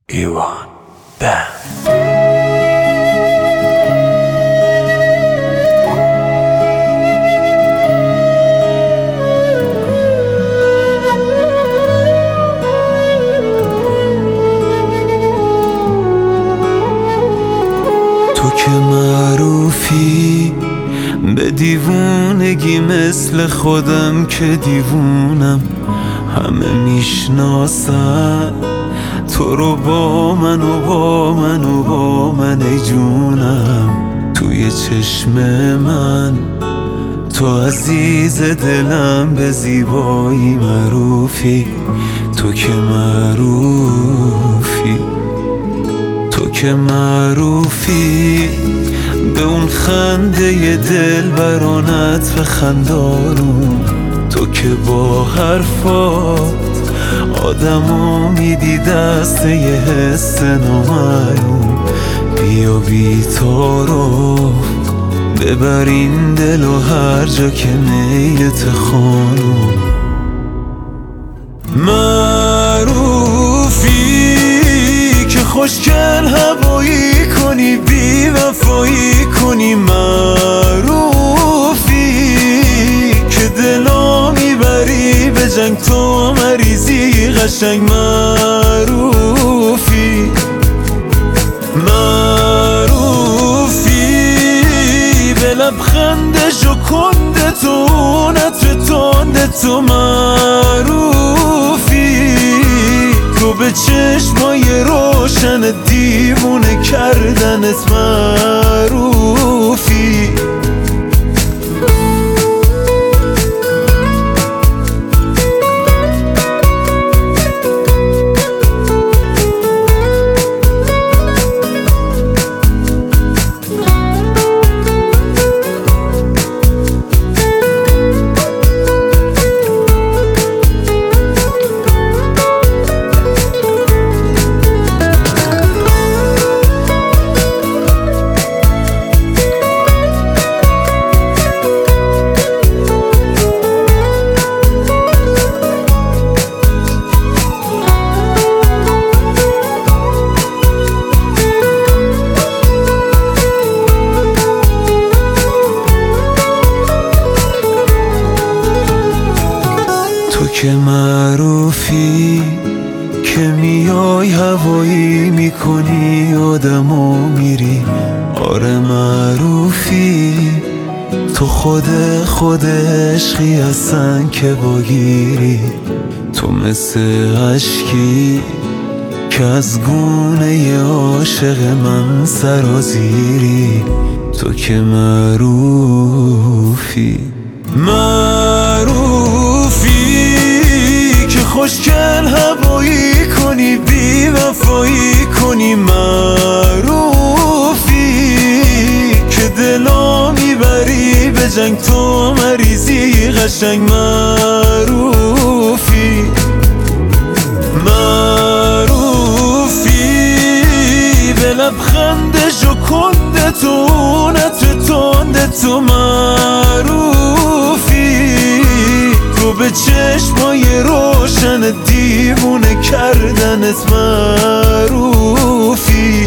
ایوان بند. تو که معروفی به دیوونگی مثل خودم که دیوونم، همه میشناسن تو رو با من و با من و با من ای جونم. توی چشم من تو عزیز دلم، به زیبایی معروفی. تو که معروفی، تو که معروفی به اون خنده دلبرانت و خندانون. تو که با حرفات آدمو میدی دست یه حس نامعلوم. بیا بی تعارف ببر این دل و هر جا که میلت خانوم. معروفی که خوشگل هوایی کنی، بی وفایی کنی. معروفی که دلا میبری به جنگ، تو مریضی قشنگ. معروفی، معروفی به لبخند ژوکنده تو، نطر تنده تو. معروفی تو به چشمای روشن دیوونه کردنت. معروفی که معروفی که میای هوایی میکنی آدمو میری. آره معروفی تو خود عشقی هستن که باگیری. تو مثل عشقی که از گونه عاشق من سرازیری. تو که معروفی، معروفی که خوشگل هوایی کنی، بی وفایی کنی. معروفی که دلا میبری به جنگ، تو مریضی قشنگ. معروفی، معروفی به لبخند ژوکنده تو، نطر تنده تو. معروفی تو به چشمای روشن دیوونه کردنت. معروفی